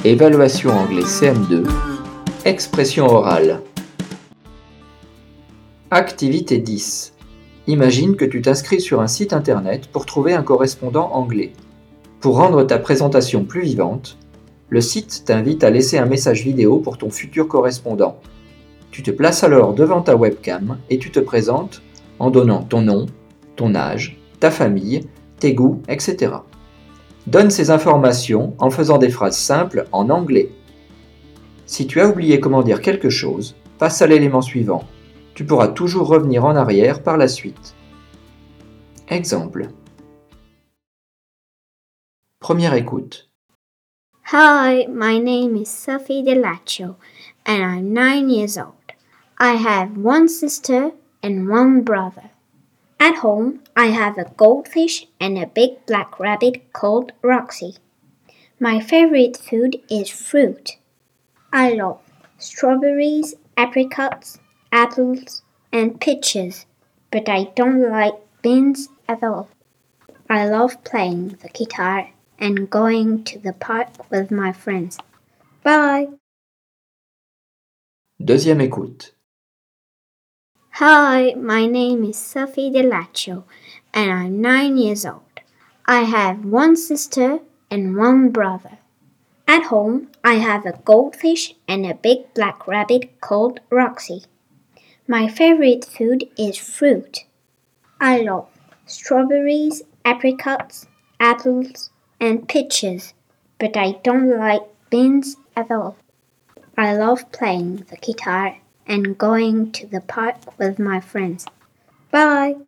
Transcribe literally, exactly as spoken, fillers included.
Évaluation anglais C M deux, expression orale. Activité dix. Imagine que tu t'inscris sur un site internet pour trouver un correspondant anglais. Pour rendre ta présentation plus vivante, le site t'invite à laisser un message vidéo pour ton futur correspondant. Tu te places alors devant ta webcam et tu te présentes en donnant ton nom, ton âge, ta famille, tes goûts, et cetera. Donne ces informations en faisant des phrases simples en anglais. Si tu as oublié comment dire quelque chose, passe à l'élément suivant. Tu pourras toujours revenir en arrière par la suite. Exemple. Première écoute. Hi, my name is Sophie Delaccio, and I'm nine years old. I have one sister and one brother. At home, I have a goldfish and a big black rabbit called Roxy. My favorite food is fruit. I love strawberries, apricots, apples, and peaches, but I don't like beans at all. I love playing the guitar and going to the park with my friends. Bye! Deuxième écoute. Hi, my name is Sophie Delaccio, and I'm nine years old. I have one sister and one brother. At home, I have a goldfish and a big black rabbit called Roxy. My favorite food is fruit. I love strawberries, apricots, apples, and peaches, but I don't like beans at all. I love playing the guitar and going to the park with my friends. Bye!